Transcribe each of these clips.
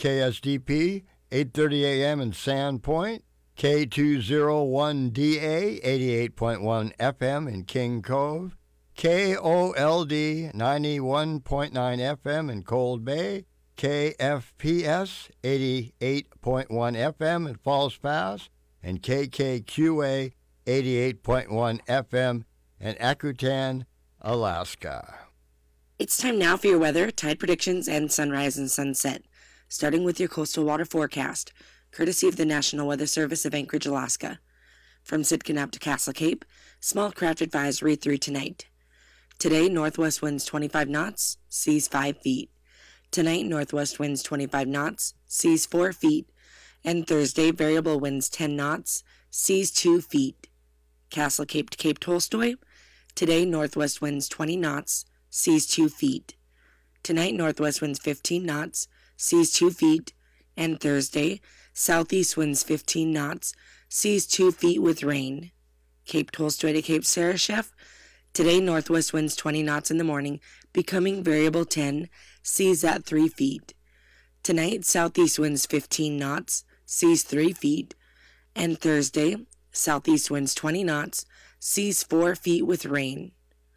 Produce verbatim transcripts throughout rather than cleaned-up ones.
K S D P, eight thirty a.m. in Sandpoint, K two oh one D A, eighty-eight point one F M in King Cove, K O L D, ninety-one point nine F M in Cold Bay, K F P S, eighty-eight point one F M in Falls Pass, and K K Q A, eighty-eight point one F M in Akutan, Alaska. It's time now for your weather, tide predictions, and sunrise and sunset, starting with your coastal water forecast, courtesy of the National Weather Service of Anchorage, Alaska. From Sitka to Castle Cape, small craft advisory through tonight. Today, northwest winds twenty-five knots, seas five feet. Tonight, northwest winds twenty-five knots, seas four feet. And Thursday, variable winds ten knots, seas two feet. Castle Cape to Cape Tolstoy. Today, northwest winds twenty knots, seas two feet. Tonight, northwest winds fifteen knots, seas two feet. And Thursday, southeast winds fifteen knots, seas two feet with rain. Cape Tolstoy to Cape Sarashef. Today, northwest winds twenty knots in the morning, becoming variable ten, seas at three feet. Tonight, southeast winds fifteen knots, seas three feet. And Thursday, southeast winds twenty knots, seas four feet with rain.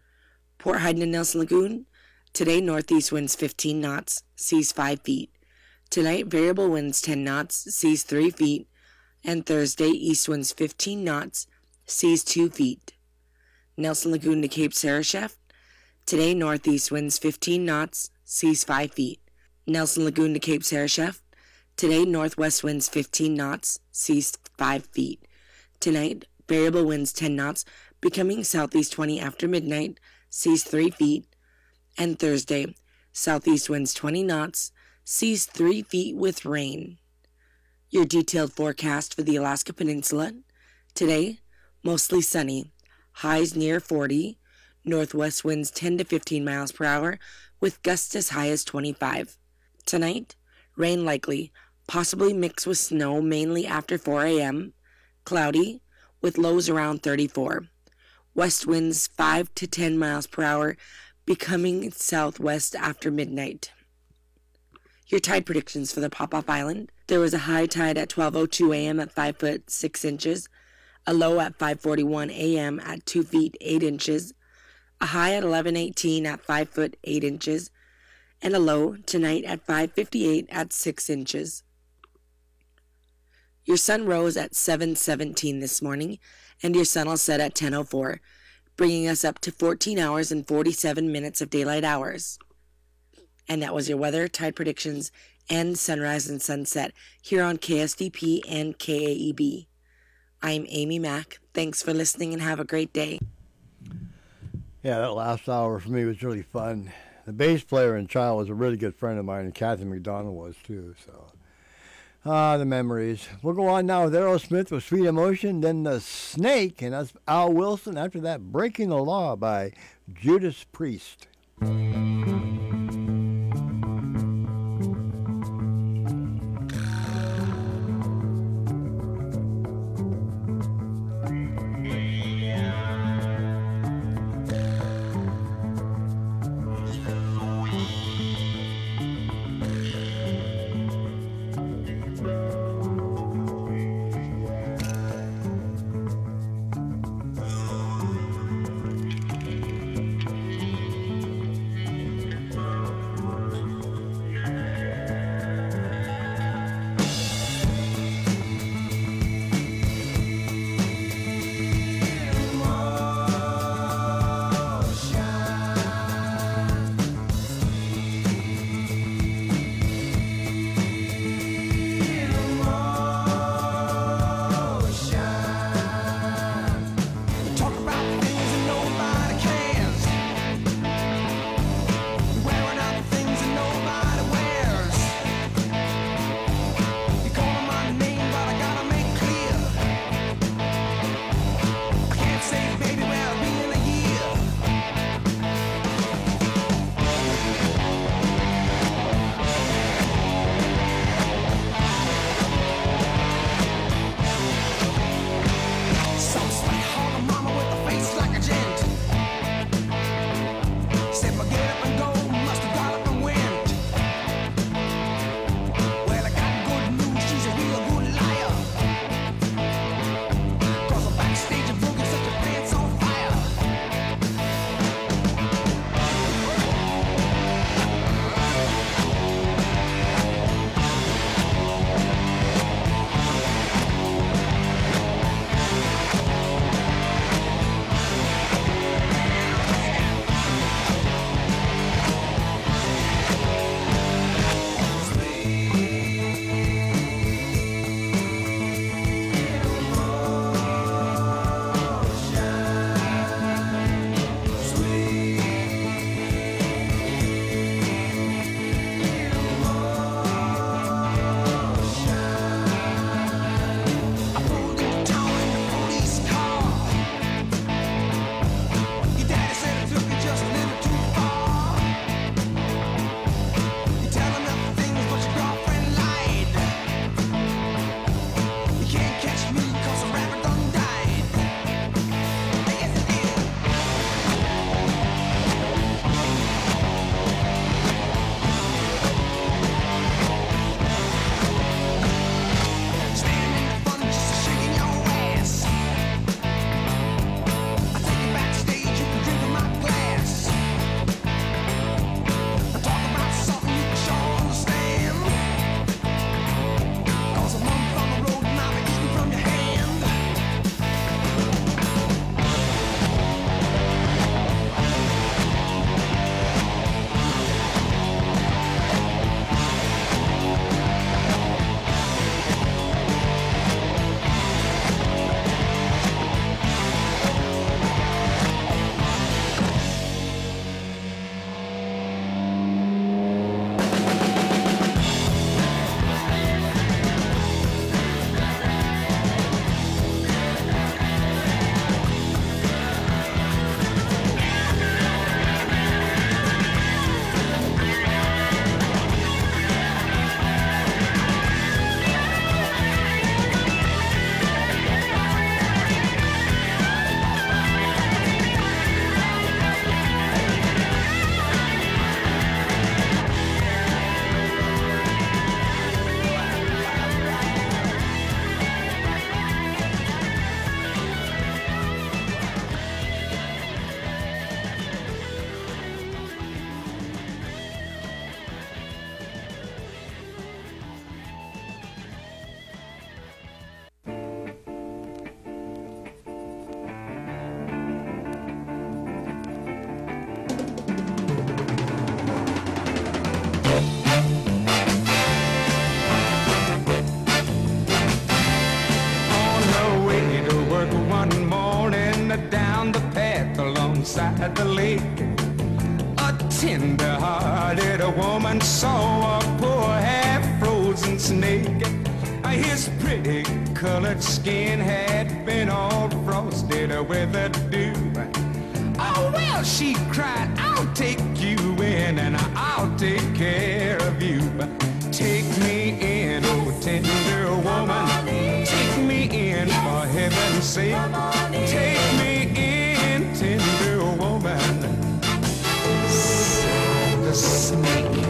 Port Heiden and Nelson Lagoon. Today, northeast winds fifteen knots, seas five feet. Tonight, variable winds ten knots, seas three feet. And Thursday, east winds fifteen knots, seas two feet. Nelson Lagoon to Cape Sarashef. Today, northeast winds fifteen knots, seas five feet. Nelson Lagoon to Cape Sarashef. Today, northwest winds fifteen knots, seas five feet. Tonight, variable winds ten knots, becoming southeast twenty after midnight, seas three feet. And Thursday, southeast winds twenty knots, seas three feet with rain. Your detailed forecast for the Alaska Peninsula. Today, mostly sunny, highs near forty, northwest winds ten to fifteen miles per hour, with gusts as high as twenty-five. Tonight, rain likely, possibly mixed with snow mainly after four a.m., cloudy, with lows around thirty-four. West winds five to ten miles per hour, becoming southwest after midnight. Your tide predictions for the Pop-Off Island. There was a high tide at twelve oh two a.m. at five foot six inches, a low at five forty-one a.m. at two feet eight inches, a high at eleven eighteen at five foot eight inches, and a low tonight at five fifty-eight at six inches. Your sun rose at seven seventeen this morning, and your sun will set at ten oh four, bringing us up to fourteen hours and forty-seven minutes of daylight hours. And that was your weather, tide predictions, and sunrise and sunset here on K S D P and K A E B. I'm Amy Mack. Thanks for listening and have a great day. Yeah, that last hour for me was really fun. The bass player and child was a really good friend of mine, and Kathy McDonald was too. So, ah, the memories. We'll go on now with Aerosmith with Sweet Emotion, then The Snake, and that's Al Wilson. After that, Breaking the Law by Judas Priest. beside the lake. A tender-hearted woman saw a poor half-frozen snake. His pretty colored skin had been all frosted with the dew. Oh, well, she cried, I'll take you in and I'll take care of you. Take me in, oh tender woman. Take me in, for heaven's sake. Take me in, tender woman. Sighed the snake.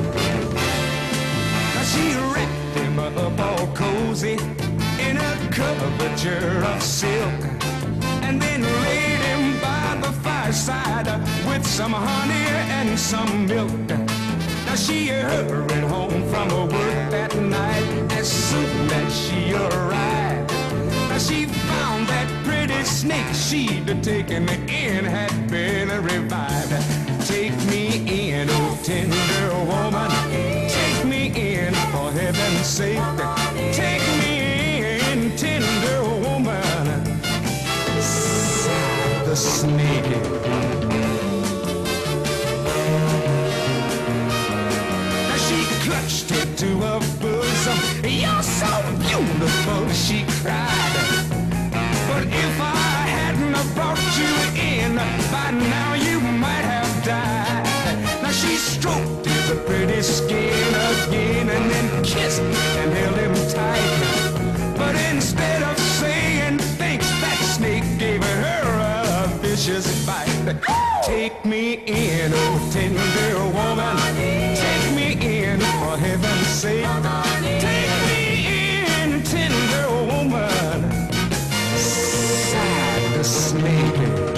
She wrapped him up all cozy in a coverture of silk, and then laid him by the fireside with some honey and some milk. Now she hurried home from her work that night as soon as she arrived. Now she found that pretty snake she'd taken in had been revived. Take me in, oh tender woman. Take me in, for heaven's sake. Take me in, tender woman. Sighed the snake. She clutched her to her bosom. You're so beautiful, she cried. But if I hadn't have brought you in, by now you might have died. Now she stroked his pretty skin again and then kissed and held him tight. But instead of saying thanks, that snake gave her a vicious bite. Take me in, oh tender woman. Take me in, for heaven's sake. Take me in, tender woman. Sighed the snake.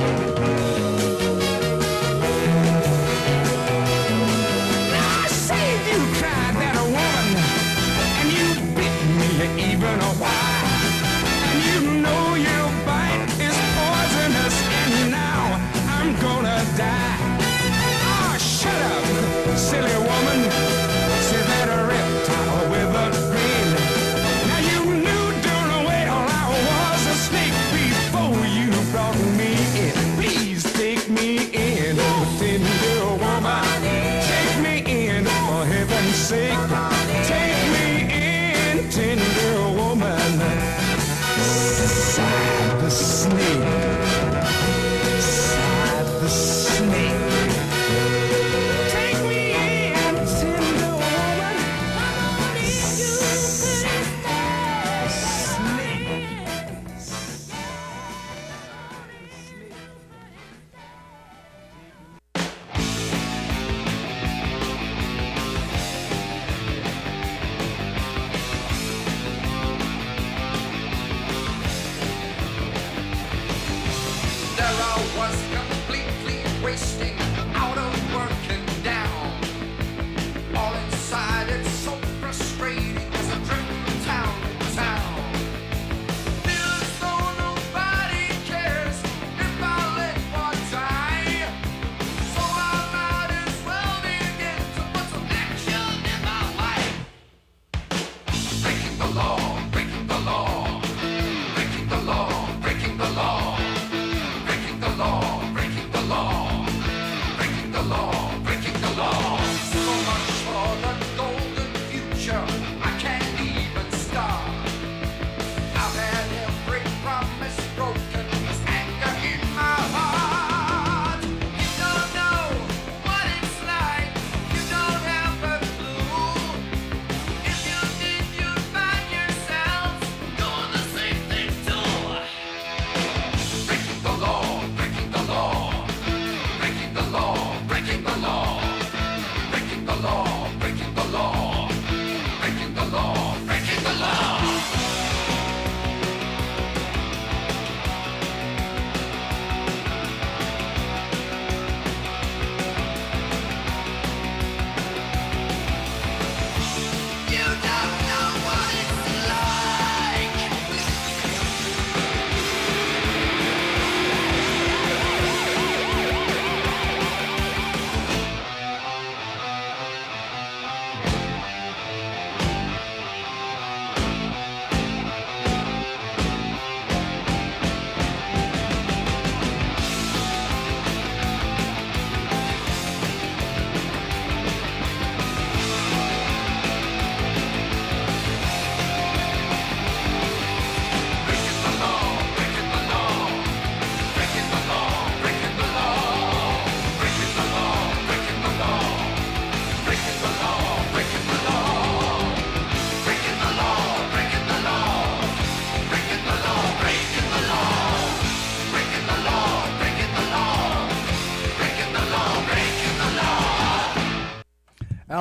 Now I saved you, cried that woman, and you bit me even a while. And you know your bite is poisonous, and now I'm gonna die. Oh, shut up, silly woman, said that reptile with a grin. Now you knew darn well I was a snake before you brought me in. Please take me in, oh tender woman. Take me in, for heaven's sake. Take me in, tender woman. Sighed the snake. Sighed the snake. Take me in, tender woman. There I was completely wasting, out of work and down. All inside, it's so frustrating as I drift from town to town. Feels as though nobody cares if I let one die. So I might as well begin to put some action in my life. Breaking the law, breaking the law, breaking the law, breaking the law. Breaking the law, breaking the law.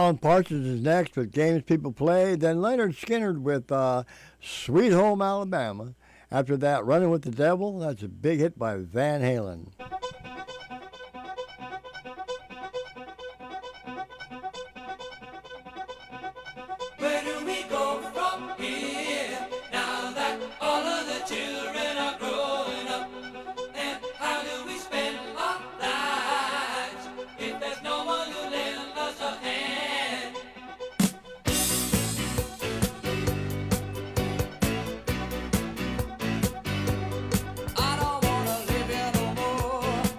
Alan Parsons is next with Games People Play. Then Leonard Skinner with uh, Sweet Home Alabama. After that, Running with the Devil. That's a big hit by Van Halen. Where do we go from here now that all of the children are growing up? And how do we spend our lives if there's no one to lend us a hand? I don't wanna live here no more.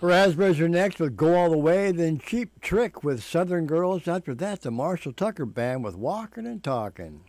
Raspberries are next with Go All the Way, then Cheap Trick with Southern Girls. After that, the Marshall Tucker Band with Walking and Talking.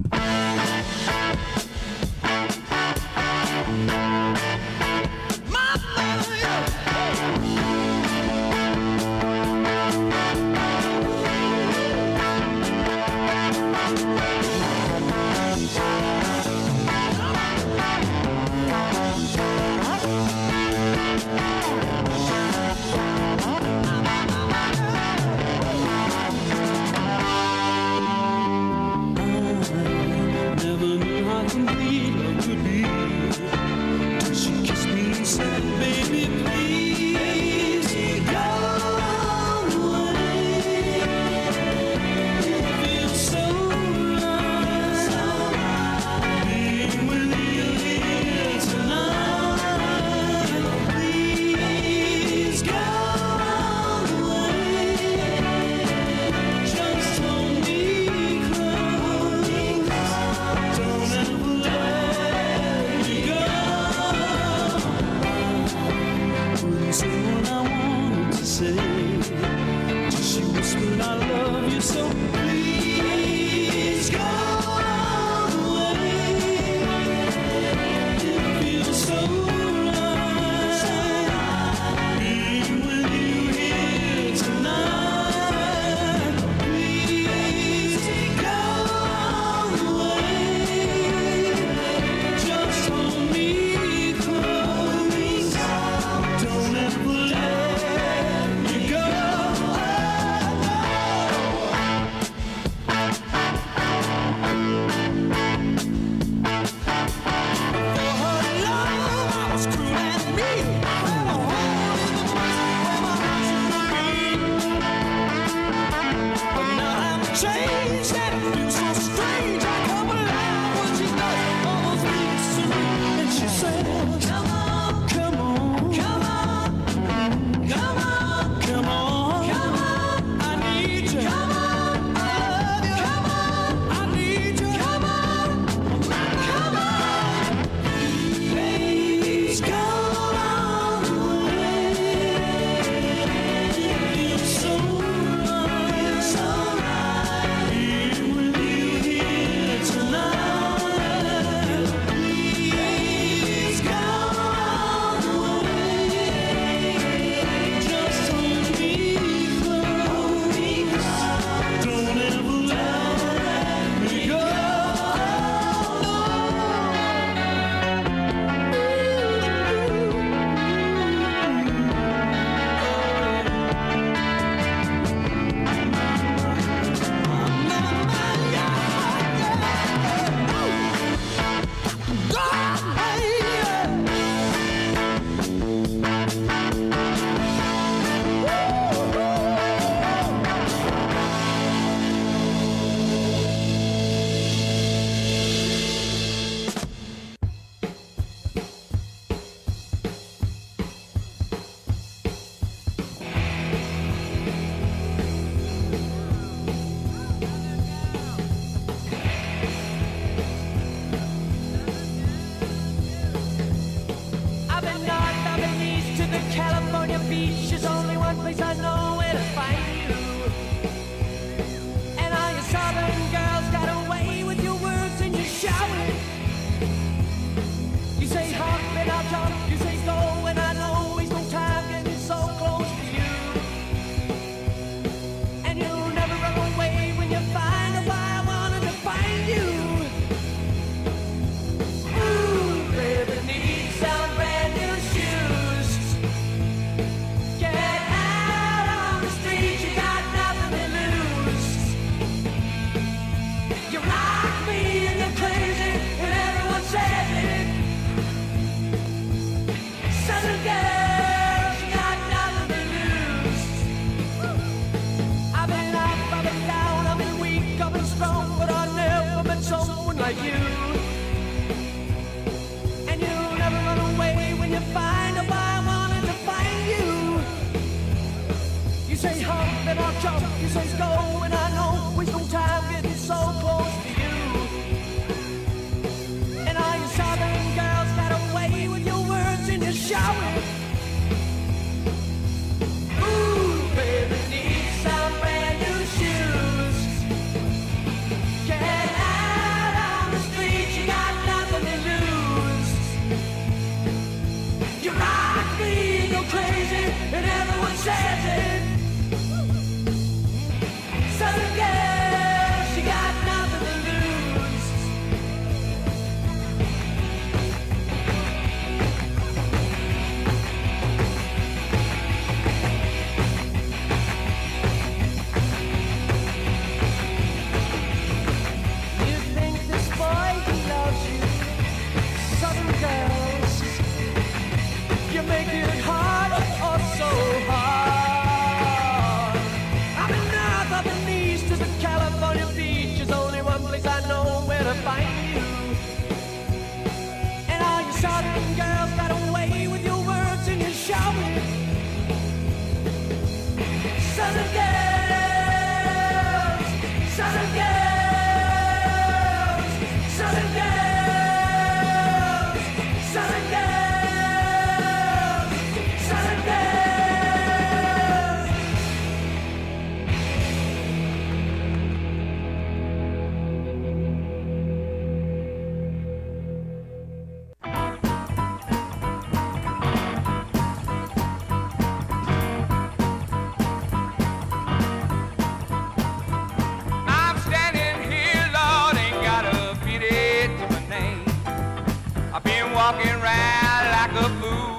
out like a fool.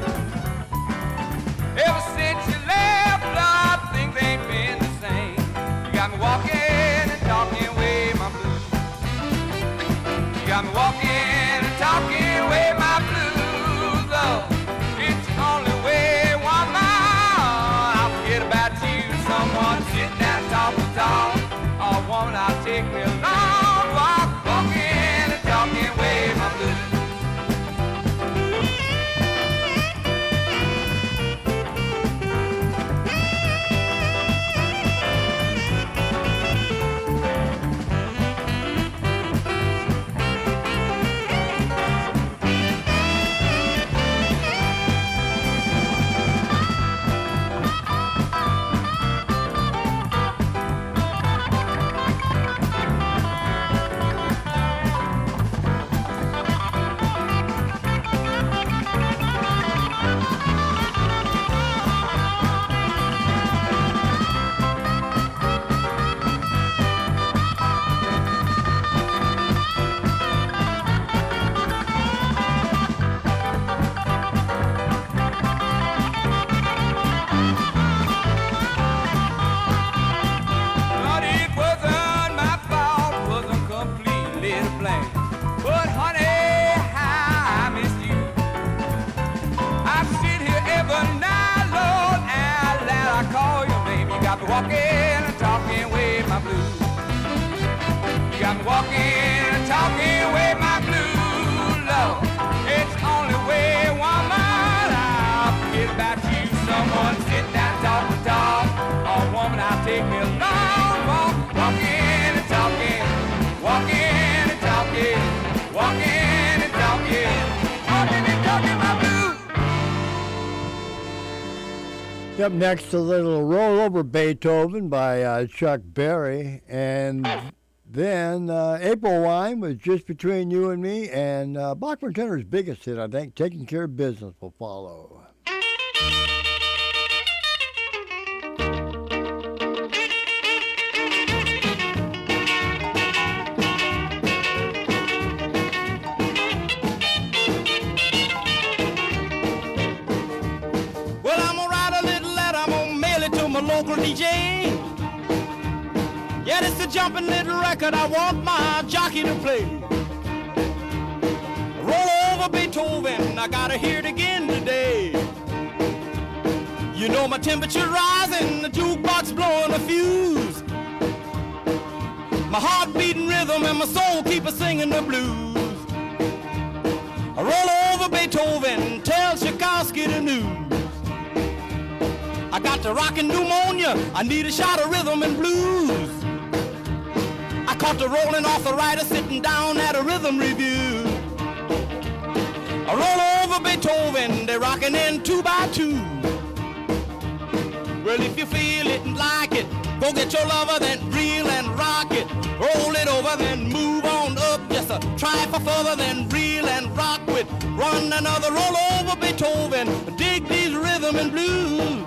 Ever since you left, love, things ain't been the same. You got me walking and talking away my blues. You got me walking and talking away my blues, love. It's the only way, woman, I'll forget about you. Someone sitting down talk to talk. Oh, woman, I'll take me a long walk, walking and talking away my blues. Walking and talking away my blues. You got me walking and talking away my blues, Lord. It's the only way, woman, I'll forget about you. Someone sit down, talk and talk. Oh, woman, I'll take me a long walk. Walking and talking, walking and talking, walking and talking, walking and talking my blues. Up next, a little Roll Over Beethoven by uh, Chuck Berry. And then uh, April Wine was Just Between You and Me. And uh, Bachman Turner's biggest hit, I think, Taking Care of Business, will follow. Local D J. Yeah, it's a jumping little record I want my jockey to play. Roll over Beethoven, I gotta hear it again today. You know my temperature rising, the jukebox blowing a fuse. My heart beating rhythm and my soul keep a singing the blues. Roll over Beethoven, tell Tchaikovsky the news. I got the rockin' pneumonia, I need a shot of rhythm and blues. I caught the rolling arthritis sitting down at a rhythm review. I roll over Beethoven, they're rockin' in two by two. Well, if you feel it and like it, go get your lover, then reel and rock it. Roll it over, then move on up, just a try for further, then reel and rock with. Run another roll over Beethoven, dig these rhythm and blues.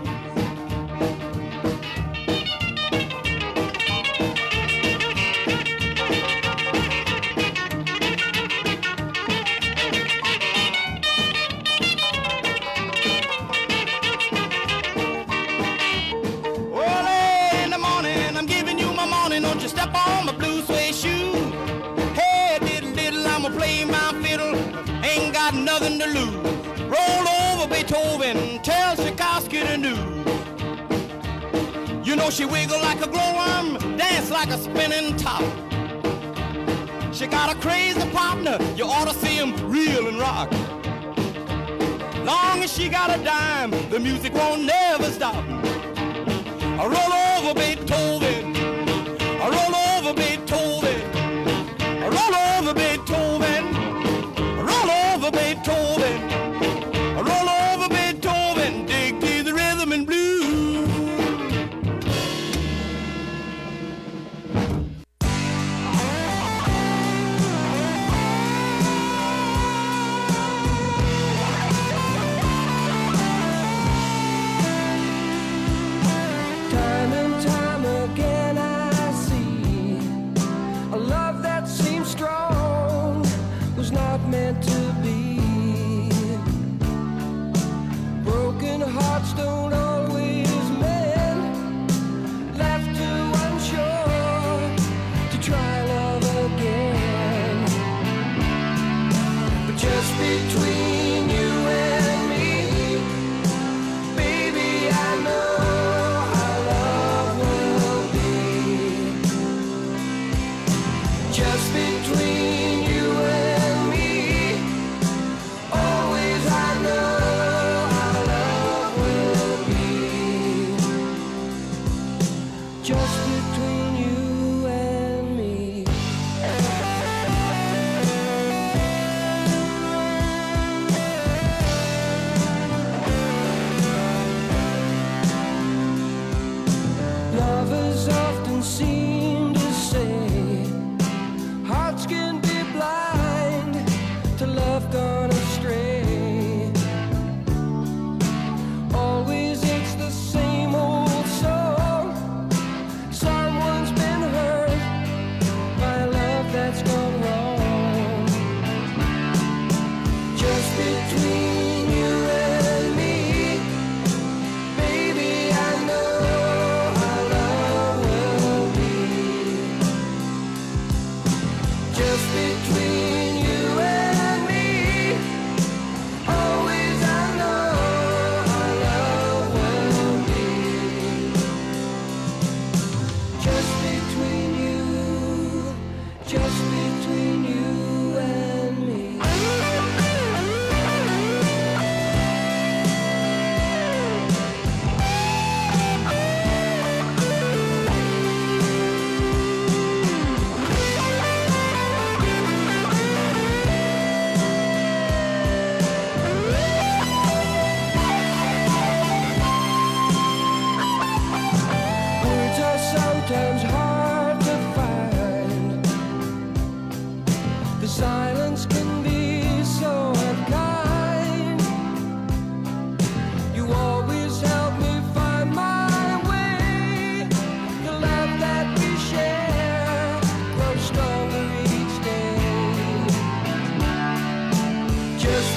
Nothing to lose. Roll over Beethoven, tell Tchaikovsky the news. You know she wiggle like a glowworm, dance like a spinning top. She got a crazy partner, you ought to see him reel and rock. Long as she got a dime, the music won't never stop. I roll over Beethoven, I roll over Beethoven, I roll over Beethoven. Beethoven, roll over Beethoven, dig to the rhythm and blues. Time and time again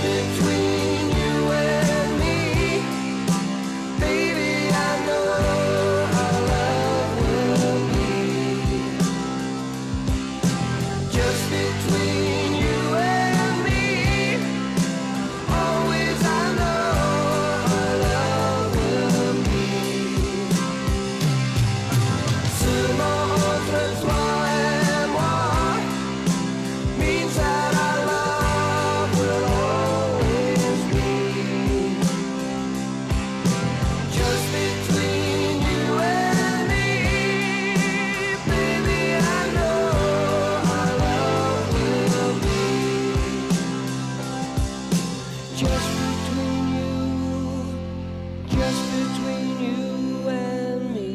between you and me, baby, I know our love will be just between you and me. Always I know our love will be. Seulement entre toi et moi means that our love will always be just between you and me, baby. I know our love will be just between you, just between you and me.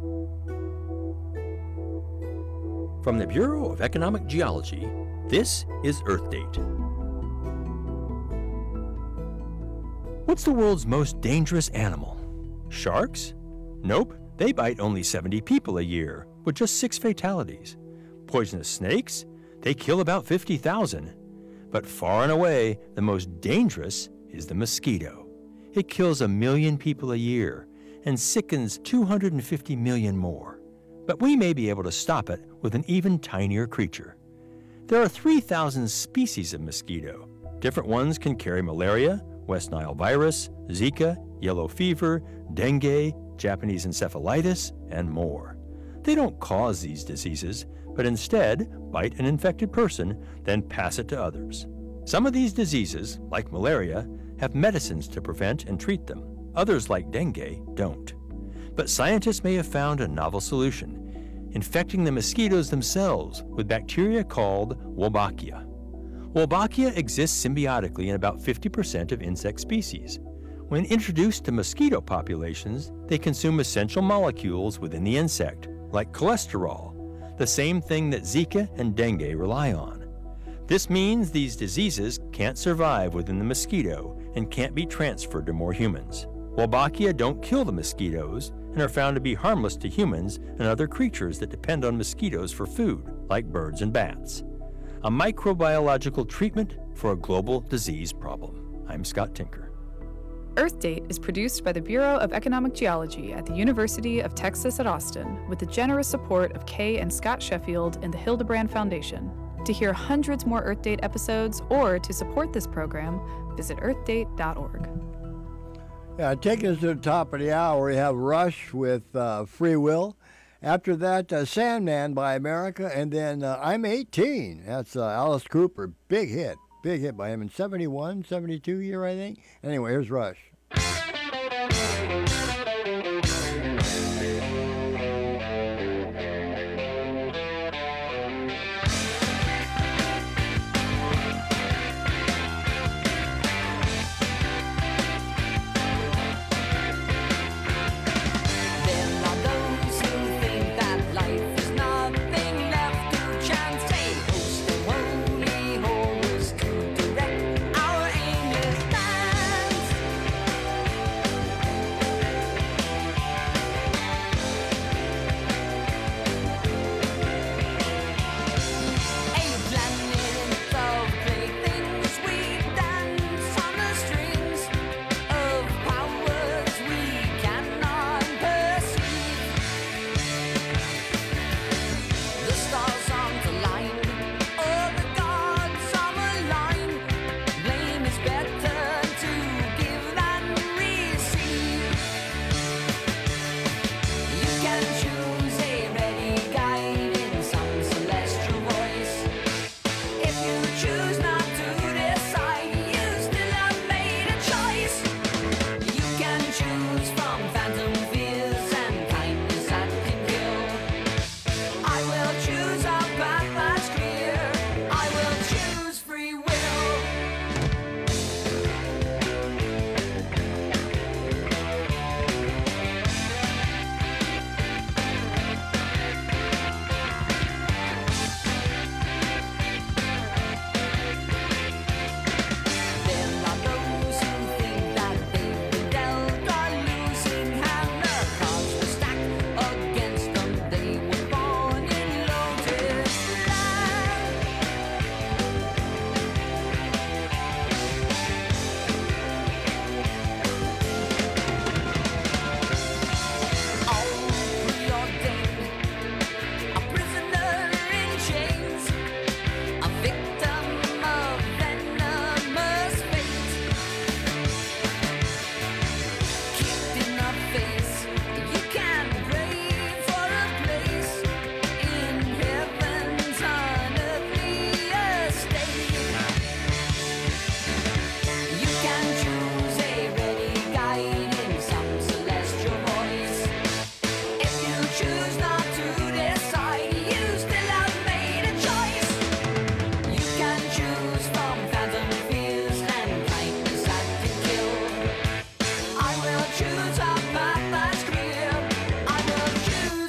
From the Bureau of Economic Geology, this is Earth Date. What's the world's most dangerous animal? Sharks? Nope, they bite only seventy people a year, with just six fatalities. Poisonous snakes? They kill about fifty thousand. But far and away, the most dangerous is the mosquito. It kills a million people a year and sickens two hundred fifty million more. But we may be able to stop it with an even tinier creature. There are three thousand species of mosquito. Different ones can carry malaria, West Nile virus, Zika, yellow fever, dengue, Japanese encephalitis, and more. They don't cause these diseases, but instead bite an infected person, then pass it to others. Some of these diseases, like malaria, have medicines to prevent and treat them. Others, like dengue, don't. But scientists may have found a novel solution, infecting the mosquitoes themselves with bacteria called Wolbachia. Wolbachia exists symbiotically in about fifty percent of insect species. When introduced to mosquito populations, they consume essential molecules within the insect, like cholesterol, the same thing that Zika and dengue rely on. This means these diseases can't survive within the mosquito and can't be transferred to more humans. Wolbachia don't kill the mosquitoes and are found to be harmless to humans and other creatures that depend on mosquitoes for food, like birds and bats. A microbiological treatment for a global disease problem. I'm Scott Tinker. Earth Date is produced by the Bureau of Economic Geology at the University of Texas at Austin with the generous support of Kay and Scott Sheffield and the Hildebrand Foundation. To hear hundreds more Earth Date episodes or to support this program, visit earth date dot org. Yeah, taking us to the top of the hour, we have Rush with uh, Free Will. After that, uh, Sandman by America, and then uh, I'm eighteen. That's uh, Alice Cooper. Big hit. Big hit by him in seventy-one, seventy-two year, I think. Anyway, here's Rush. Choose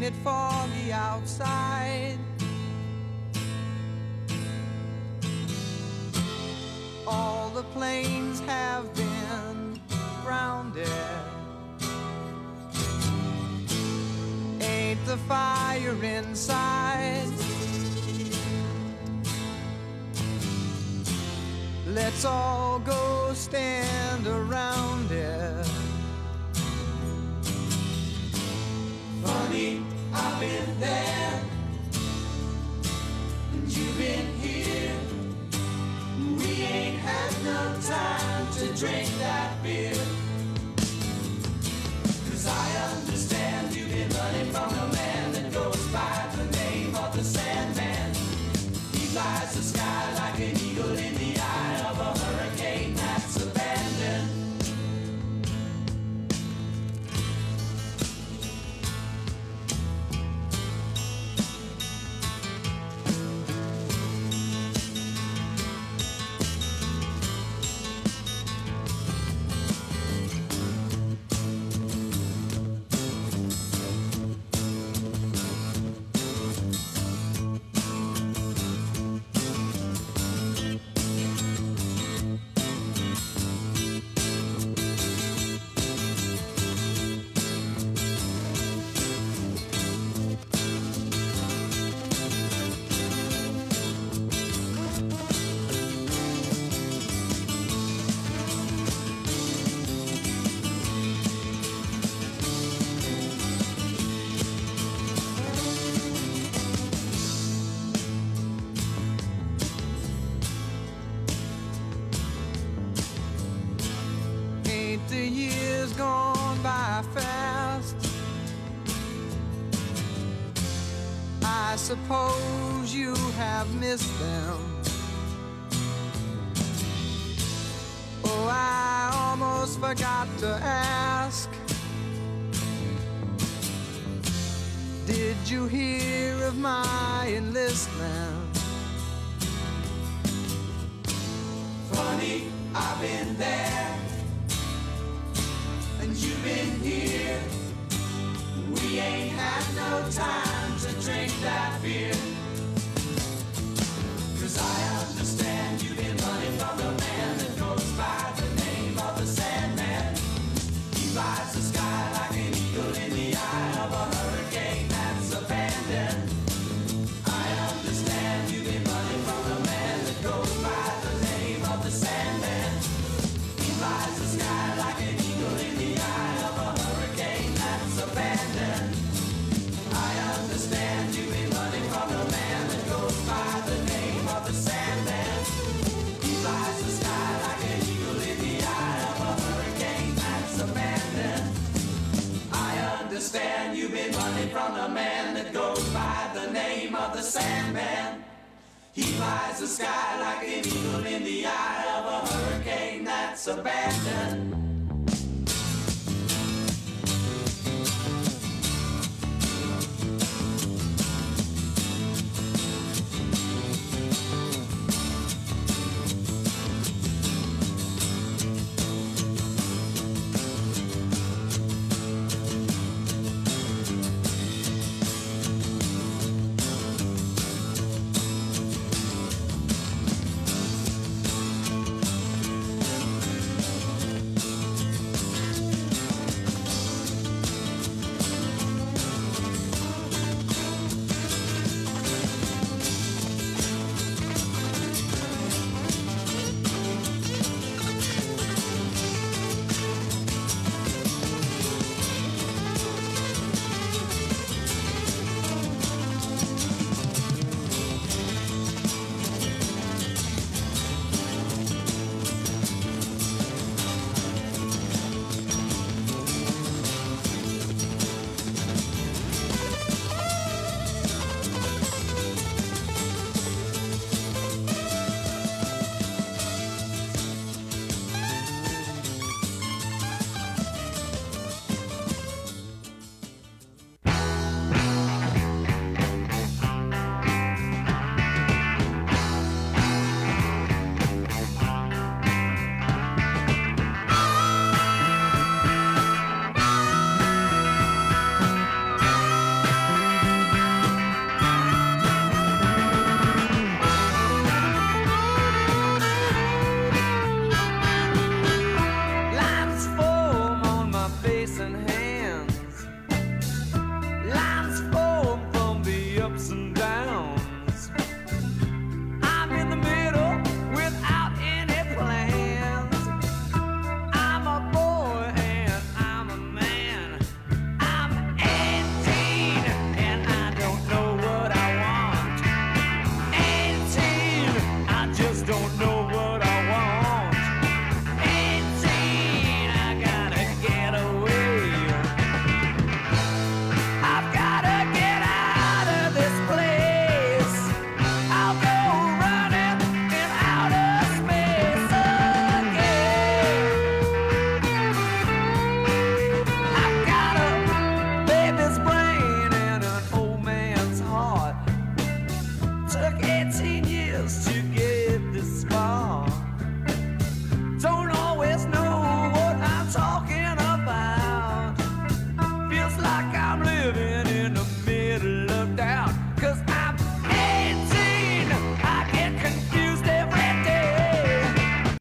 Ain't it foggy outside? All the planes have been grounded. Ain't the fire inside? Let's all go stand around it. Funny, I've been there, and you've been here. We ain't had no time to drink that beer. Cause I understand you've been running from a man that goes by the name of the Sandman. He flies the sky like an eagle in the eye of a hurricane that's abandoned. The years gone by fast. I suppose you have missed them. Oh, I almost forgot to ask. Did you hear of my enlistment? Funny, I've been there, and you've been here. We ain't had no time to drink that beer. Cause I understand you've been running from the man that goes by the name of the Sandman. He flies the sky like an eagle in the eye of a hurricane that's abandoned. I understand you've been running from the man that goes by the name of the Sandman. He flies the sky like an eagle in the eye of a hurricane that's abandoned. I understand you've been running from the man that goes by the name of the Sandman. He flies the sky like an eagle in the eye of a hurricane that's abandoned. I understand you've been running from the man that goes by the name of the Sandman. He flies the sky like an eagle in the eye of a hurricane that's abandoned.